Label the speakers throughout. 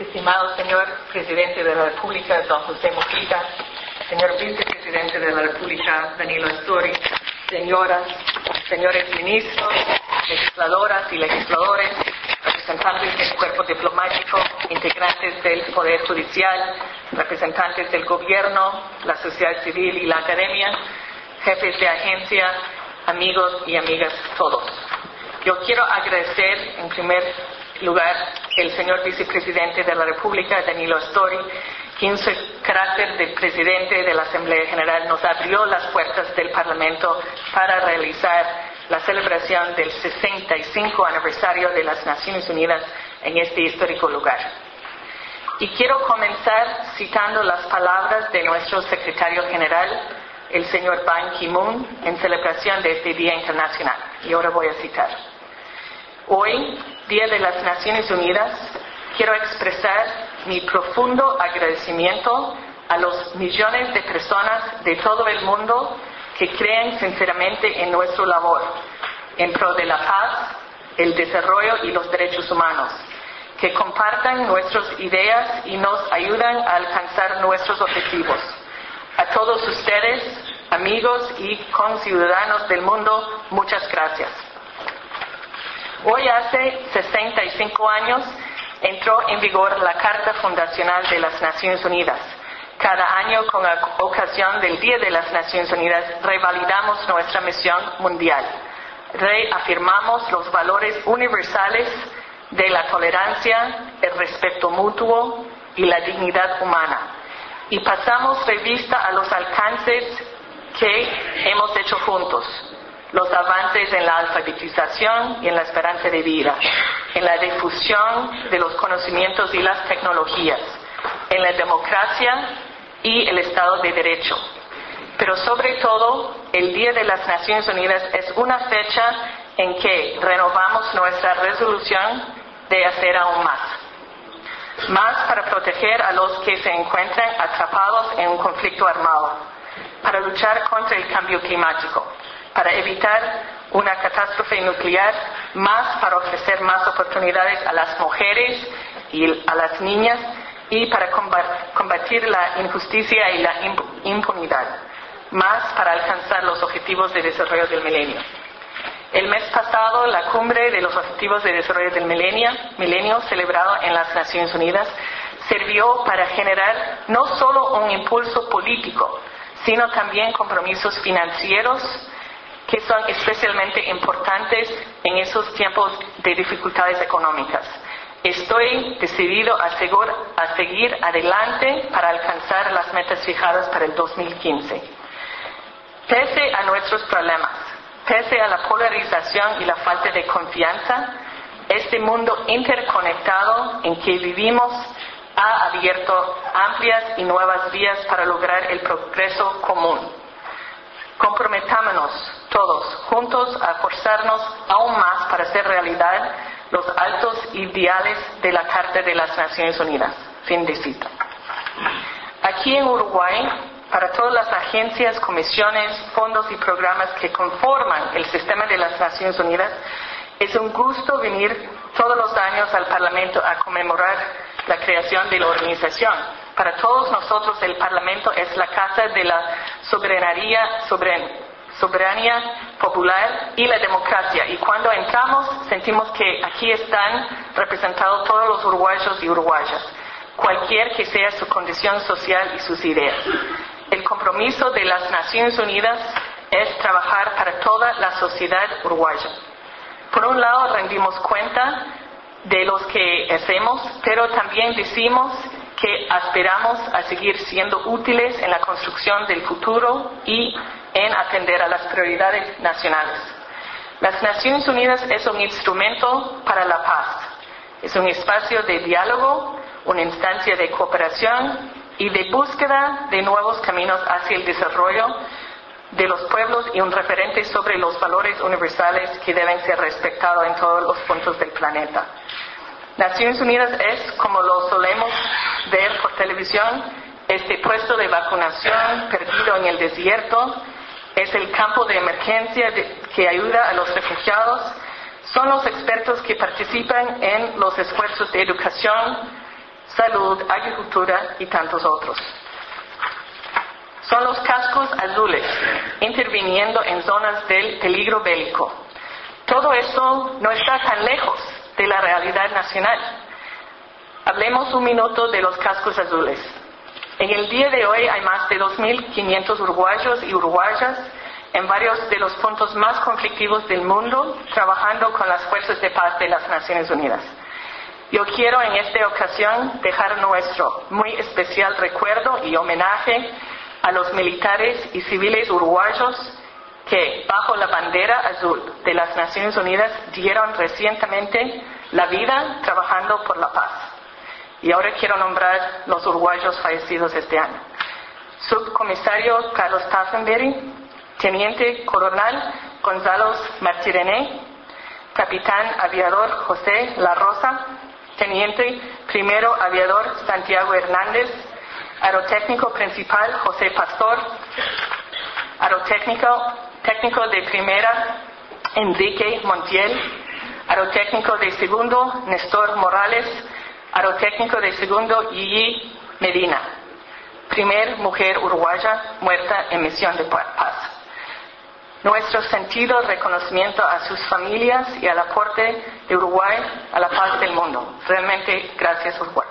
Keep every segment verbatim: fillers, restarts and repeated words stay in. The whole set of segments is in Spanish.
Speaker 1: Estimado señor Presidente de la República, don José Mujica, señor Vicepresidente de la República, Danilo Astori, señoras, señores ministros, legisladoras y legisladores, representantes del cuerpo diplomático, integrantes del Poder Judicial, representantes del gobierno, la sociedad civil y la academia, jefes de agencia, amigos y amigas todos. Yo quiero agradecer en primer lugar el señor Vicepresidente de la República, Danilo Astori, que en su carácter de Presidente de la Asamblea General nos abrió las puertas del Parlamento para realizar la celebración del sesenta y cinco aniversario de las Naciones Unidas en este histórico lugar. Y quiero comenzar citando las palabras de nuestro Secretario General, el señor Ban Ki-moon, en celebración de este Día Internacional. Y ahora voy a citar. Hoy, Día de las Naciones Unidas, quiero expresar mi profundo agradecimiento a los millones de personas de todo el mundo que creen sinceramente en nuestra labor, en pro de la paz, el desarrollo y los derechos humanos, que compartan nuestras ideas y nos ayudan a alcanzar nuestros objetivos. A todos ustedes, amigos y conciudadanos del mundo, muchas gracias. Hoy hace sesenta y cinco años entró en vigor la Carta Fundacional de las Naciones Unidas. Cada año, con ocasión del Día de las Naciones Unidas, revalidamos nuestra misión mundial. Reafirmamos los valores universales de la tolerancia, el respeto mutuo y la dignidad humana. Y pasamos revista a los alcances que hemos hecho juntos. Los avances en la alfabetización y en la esperanza de vida, en la difusión de los conocimientos y las tecnologías, en la democracia y el Estado de Derecho. Pero sobre todo, el Día de las Naciones Unidas es una fecha en que renovamos nuestra resolución de hacer aún más. Más para proteger a los que se encuentran atrapados en un conflicto armado, para luchar contra el cambio climático, para evitar una catástrofe nuclear, más para ofrecer más oportunidades a las mujeres y a las niñas y para combatir la injusticia y la impunidad, más para alcanzar los objetivos de desarrollo del milenio. El mes pasado, la cumbre de los Objetivos de Desarrollo del Milenio, milenio celebrado en las Naciones Unidas, sirvió para generar no solo un impulso político, sino también compromisos financieros que son especialmente importantes en esos tiempos de dificultades económicas. Estoy decidido a, segur, a seguir adelante para alcanzar las metas fijadas para el dos mil quince. Pese a nuestros problemas, pese a la polarización y la falta de confianza, este mundo interconectado en que vivimos ha abierto amplias y nuevas vías para lograr el progreso común. Comprometámonos todos juntos a forzarnos aún más para hacer realidad los altos ideales de la Carta de las Naciones Unidas. Fin de cita. Aquí en Uruguay, para todas las agencias, comisiones, fondos y programas que conforman el sistema de las Naciones Unidas, es un gusto venir todos los años al Parlamento a conmemorar la creación de la organización. Para todos nosotros el Parlamento es la casa de la soberanía, soberan, soberanía popular y la democracia. Y cuando entramos sentimos que aquí están representados todos los uruguayos y uruguayas, cualquier que sea su condición social y sus ideas. El compromiso de las Naciones Unidas es trabajar para toda la sociedad uruguaya. Por un lado rendimos cuenta de los que hacemos, pero también decimos que aspiramos a seguir siendo útiles en la construcción del futuro y en atender a las prioridades nacionales. Las Naciones Unidas es un instrumento para la paz, es un espacio de diálogo, una instancia de cooperación y de búsqueda de nuevos caminos hacia el desarrollo de los pueblos y un referente sobre los valores universales que deben ser respetados en todos los puntos del planeta. Naciones Unidas es, como lo solemos ver por televisión, este puesto de vacunación perdido en el desierto, es el campo de emergencia de, que ayuda a los refugiados, son los expertos que participan en los esfuerzos de educación, salud, agricultura y tantos otros. Son los cascos azules, interviniendo en zonas del peligro bélico. Todo esto no está tan lejos de la realidad nacional. Hablemos un minuto de los cascos azules. En el día de hoy hay más de dos mil quinientos uruguayos y uruguayas en varios de los puntos más conflictivos del mundo, trabajando con las fuerzas de paz de las Naciones Unidas. Yo quiero en esta ocasión dejar nuestro muy especial recuerdo y homenaje a los militares y civiles uruguayos que, bajo la bandera azul de las Naciones Unidas, dieron recientemente la vida trabajando por la paz. Y ahora quiero nombrar los uruguayos fallecidos este año. Subcomisario Carlos Taffenberry, Teniente Coronel Gonzalo Martirené, Capitán Aviador José La Rosa, Teniente Primero Aviador Santiago Hernández, Aerotécnico Principal José Pastor, Aerotécnico técnico de Primera Enrique Montiel, Aerotécnico de Segundo Néstor Morales, Aerotécnico de Segundo Gigi Medina, primer mujer uruguaya muerta en misión de paz. Nuestro sentido reconocimiento a sus familias y al aporte de Uruguay a la paz del mundo. Realmente, gracias Uruguay.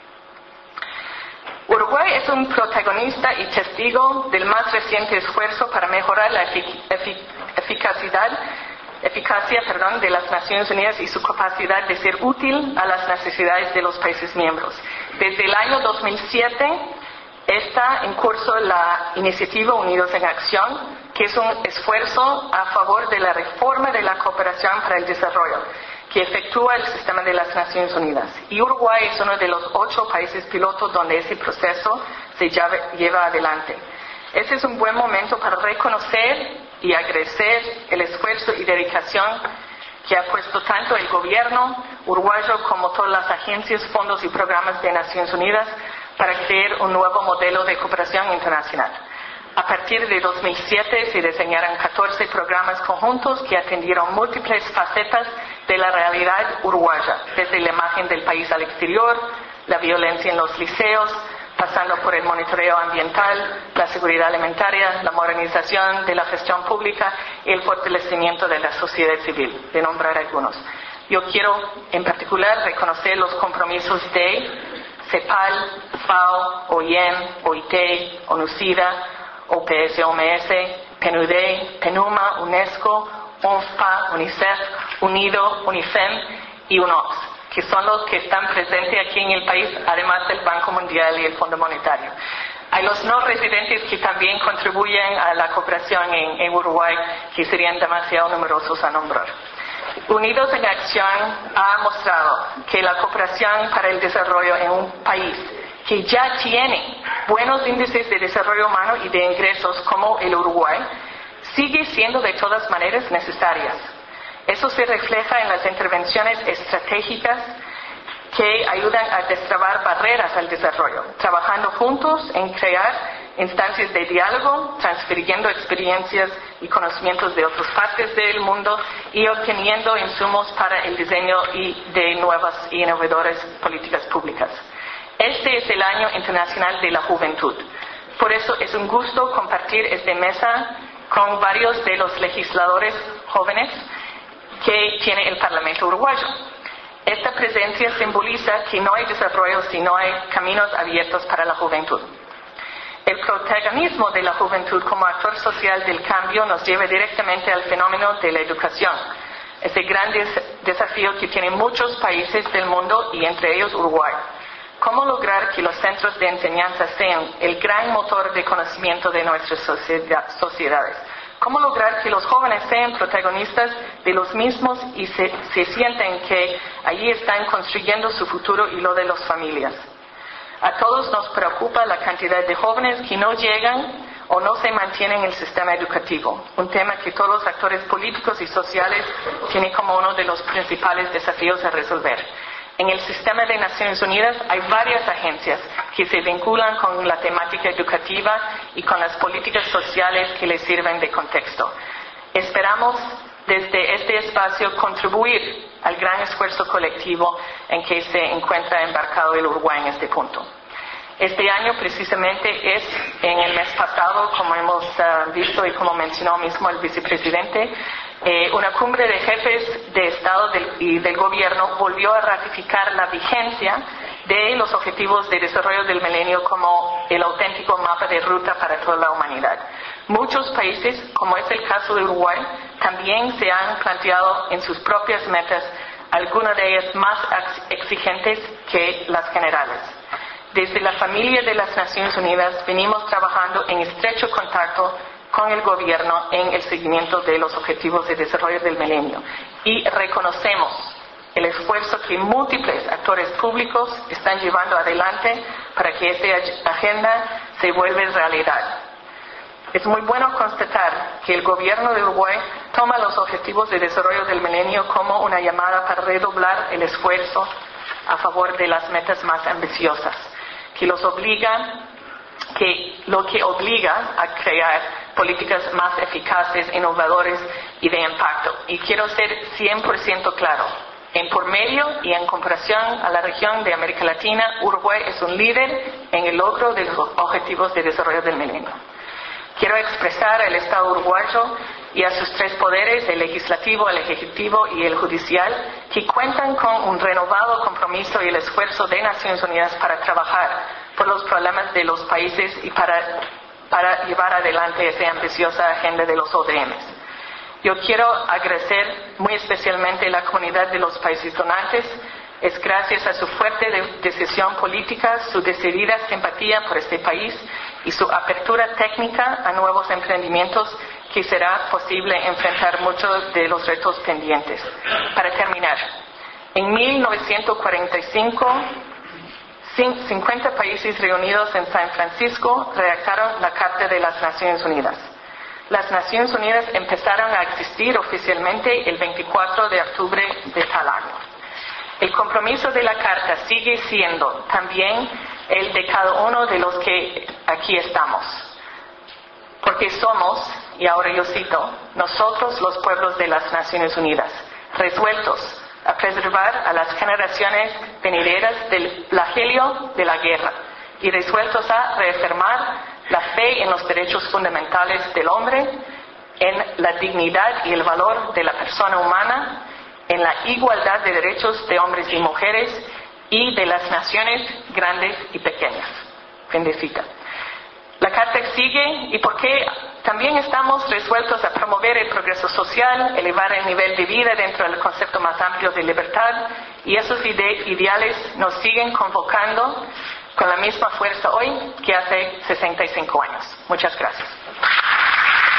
Speaker 1: Uruguay es un protagonista y testigo del más reciente esfuerzo para mejorar la efic- efic- eficacidad, eficacia perdón, de las Naciones Unidas y su capacidad de ser útil a las necesidades de los países miembros. Desde el año dos mil siete está en curso la iniciativa Unidos en Acción, que es un esfuerzo a favor de la reforma de la cooperación para el desarrollo que efectúa el sistema de las Naciones Unidas. Y Uruguay es uno de los ocho países pilotos donde ese proceso se lleva adelante. Este es un buen momento para reconocer y agradecer el esfuerzo y dedicación que ha puesto tanto el gobierno uruguayo como todas las agencias, fondos y programas de Naciones Unidas para crear un nuevo modelo de cooperación internacional. A partir de dos mil siete se diseñaron catorce programas conjuntos que atendieron múltiples facetas de la realidad uruguaya, desde la imagen del país al exterior, la violencia en los liceos, pasando por el monitoreo ambiental, la seguridad alimentaria, la modernización de la gestión pública y el fortalecimiento de la sociedad civil, de nombrar algunos. Yo quiero en particular reconocer los compromisos de CEPAL, FAO, O I E M, O I T E, ONUCIDA, O P S O M S, PNUD, PENUMA, UNESCO, UNFPA, UNICEF, UNIDO, UNIFEM y UNOPS, que son los que están presentes aquí en el país, además del Banco Mundial y el Fondo Monetario. Hay los no residentes que también contribuyen a la cooperación en, en Uruguay, que serían demasiado numerosos a nombrar. Unidos en Acción ha mostrado que la cooperación para el desarrollo en un país que ya tiene buenos índices de desarrollo humano y de ingresos como el Uruguay, sigue siendo de todas maneras necesarias. Eso se refleja en las intervenciones estratégicas que ayudan a destrabar barreras al desarrollo, trabajando juntos en crear instancias de diálogo, transfiriendo experiencias y conocimientos de otras partes del mundo y obteniendo insumos para el diseño y de nuevas e innovadoras políticas públicas. Este es el Año Internacional de la Juventud. Por eso es un gusto compartir esta mesa con varios de los legisladores jóvenes que tiene el Parlamento uruguayo. Esta presencia simboliza que no hay desarrollo si no hay caminos abiertos para la juventud. El protagonismo de la juventud como actor social del cambio nos lleva directamente al fenómeno de la educación, ese gran des- desafío que tienen muchos países del mundo y entre ellos Uruguay. ¿Cómo lograr que los centros de enseñanza sean el gran motor de conocimiento de nuestras sociedad- sociedades? ¿Cómo lograr que los jóvenes sean protagonistas de los mismos y se, se sienten que allí están construyendo su futuro y lo de las familias? A todos nos preocupa la cantidad de jóvenes que no llegan o no se mantienen en el sistema educativo, un tema que todos los actores políticos y sociales tienen como uno de los principales desafíos a resolver. En el sistema de Naciones Unidas hay varias agencias que se vinculan con la temática educativa y con las políticas sociales que les sirven de contexto. Esperamos desde este espacio contribuir al gran esfuerzo colectivo en que se encuentra embarcado el Uruguay en este punto. Este año precisamente es, en el mes pasado, como hemos uh, visto y como mencionó mismo el vicepresidente, eh, una cumbre de jefes de Estado del, y del gobierno volvió a ratificar la vigencia de los Objetivos de Desarrollo del Milenio como el auténtico mapa de ruta para toda la humanidad. Muchos países, como es el caso de Uruguay, también se han planteado en sus propias metas, algunas de ellas más exigentes que las generales. Desde la familia de las Naciones Unidas venimos trabajando en estrecho contacto con el gobierno en el seguimiento de los Objetivos de Desarrollo del Milenio y reconocemos el esfuerzo que múltiples actores públicos están llevando adelante para que esta agenda se vuelva realidad. Es muy bueno constatar que el gobierno de Uruguay toma los Objetivos de Desarrollo del Milenio como una llamada para redoblar el esfuerzo a favor de las metas más ambiciosas, que los obliga, que lo que obliga a crear políticas más eficaces, innovadoras y de impacto. Y quiero ser cien por ciento claro. En por medio y en comparación a la región de América Latina, Uruguay es un líder en el logro de los Objetivos de Desarrollo del Milenio. Quiero expresar al Estado uruguayo y a sus tres poderes, el legislativo, el ejecutivo y el judicial, que cuentan con un renovado compromiso y el esfuerzo de Naciones Unidas para trabajar por los problemas de los países y para, para llevar adelante esa ambiciosa agenda de los O D Ms. Yo quiero agradecer muy especialmente a la comunidad de los países donantes. Es gracias a su fuerte de decisión política, su decidida simpatía por este país y su apertura técnica a nuevos emprendimientos que será posible enfrentar muchos de los retos pendientes. Para terminar, en mil novecientos cuarenta y cinco, cincuenta países reunidos en San Francisco redactaron la Carta de las Naciones Unidas. Las Naciones Unidas empezaron a existir oficialmente el veinticuatro de octubre de tal año. El compromiso de la Carta sigue siendo también el de cada uno de los que aquí estamos. Porque somos, y ahora yo cito, nosotros los pueblos de las Naciones Unidas, resueltos a preservar a las generaciones venideras del flagelo de la guerra y resueltos a reafirmar la fe en los derechos fundamentales del hombre, en la dignidad y el valor de la persona humana, en la igualdad de derechos de hombres y mujeres y de las naciones grandes y pequeñas. Fin de cita. La Carta sigue y porque también estamos resueltos a promover el progreso social, elevar el nivel de vida dentro del concepto más amplio de libertad, y esos ide- ideales nos siguen convocando con la misma fuerza hoy que hace sesenta y cinco años. Muchas gracias.